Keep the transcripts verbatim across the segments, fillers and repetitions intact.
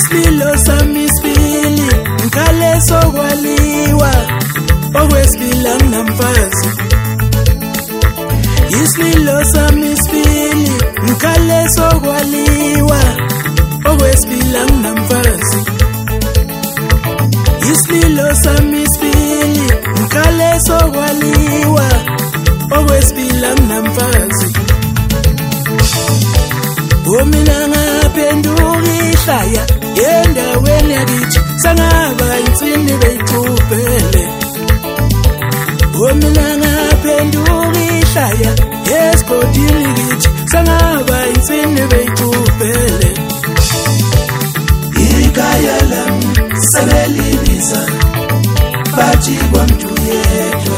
Isililo sami sibili ngale sokwaliwa okwesibila nginamfazi. Isililo sami sibili ngale sokwaliwa okwesibila nginamfazi. Isililo sami sibili ngale sokwaliwa okwesibila nginamfazi. Umina ngaphenduka ihlaya endaweni yakithi sangaba insini beyicubhele. Umina ngaphenduka ihlaya esigodini kithi sangaba insini beyicubhele. Ikhaya lami sebelibisa bathi kwamuntu yedwa.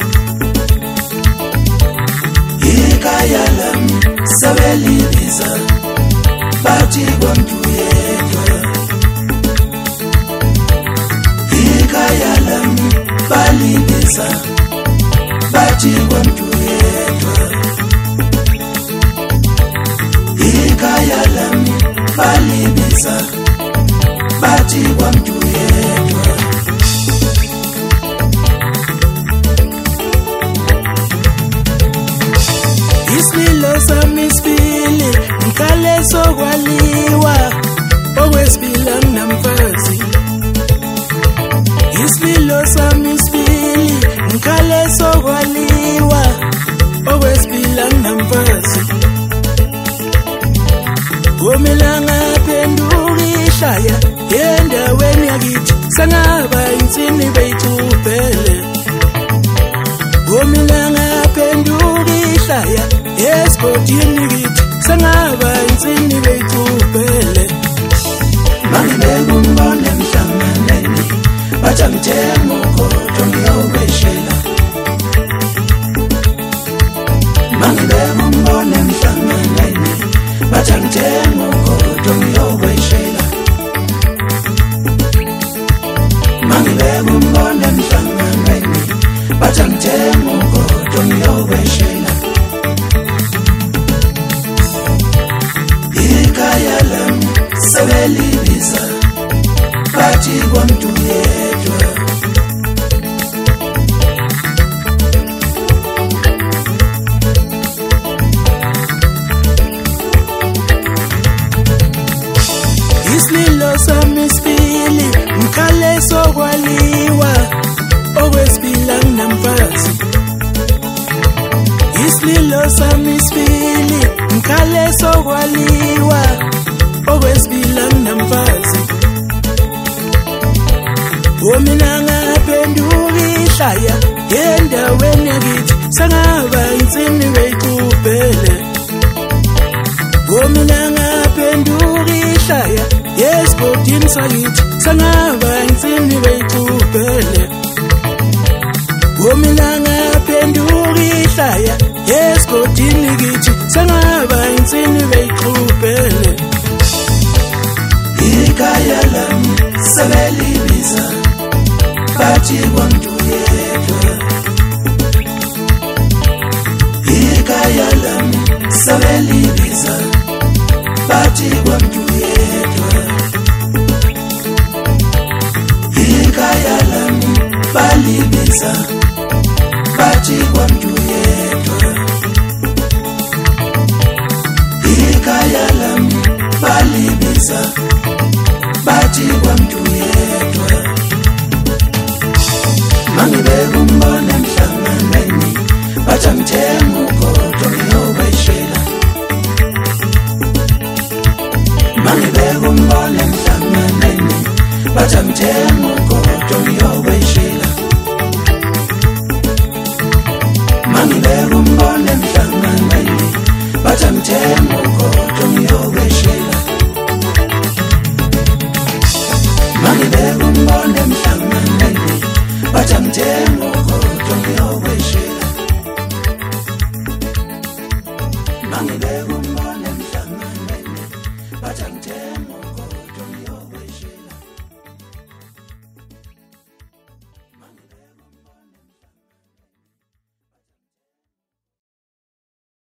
Ikhaya lami sebelibisa bathi kwamuntu yedwa. Ikhaya lami balibisa bathi kwamuntu yedwa. Ikhaya lami balibisa bathi kwamuntu yedwa. Isililo sami sibili ngale sokwaliwa okwesibila nginamfazi. Isililo sami sibili ngale sokwaliwa okwesibila nginamfazi. Umila ngaphenduka ihlaya endaweni yakithi sangaba insini beyicubhele. Umila ngaphenduka ihlaya esigodini kithi sangaba insini beyicubhele. Mangibeka umbone emhlanganweni bathi angithenga ugodo ngiyoweshela. Mangibeka umbone emhlanganweni bathi angithenga ugodo ngiyoweshela. Mangibeka umbone emhlanganweni bathi angithenga ugodo ngiyoweshela. Ikhaya lami sebelibisa bathi kwamuntu yedwa. Isililo sami sibili ngale sokwaliwa okwesibila nginamfazi. Isililo sami sibili ngale sokwaliwa okwesibila nginamfazi. Umina ngaphenduka ihlaya endaweni yakithi sangaba insini beyicubhele. Umina ngaphenduka ihlaya esigodini sakithi sangaba insini beyicubhele. Umina ngaphenduka ihlaya esigodini kithi sangaba insini beyicubhele. Ikhaya lami sebelibisa bathi kwamuntu yedwa. Ikhaya lami sebelibisa bathi kwamuntu yedwa. Ikhaya lami balibisa bathi kwamuntu yedwa. Ikhaya lami balibisa bathi kwamuntu yedwa. Mangibeka umbone emhlanganweni bathi angithenga ugodo ngiyoweshela. Mangibeka umbone emhlanganweni bathi angithenga ugodo ngiyoweshela.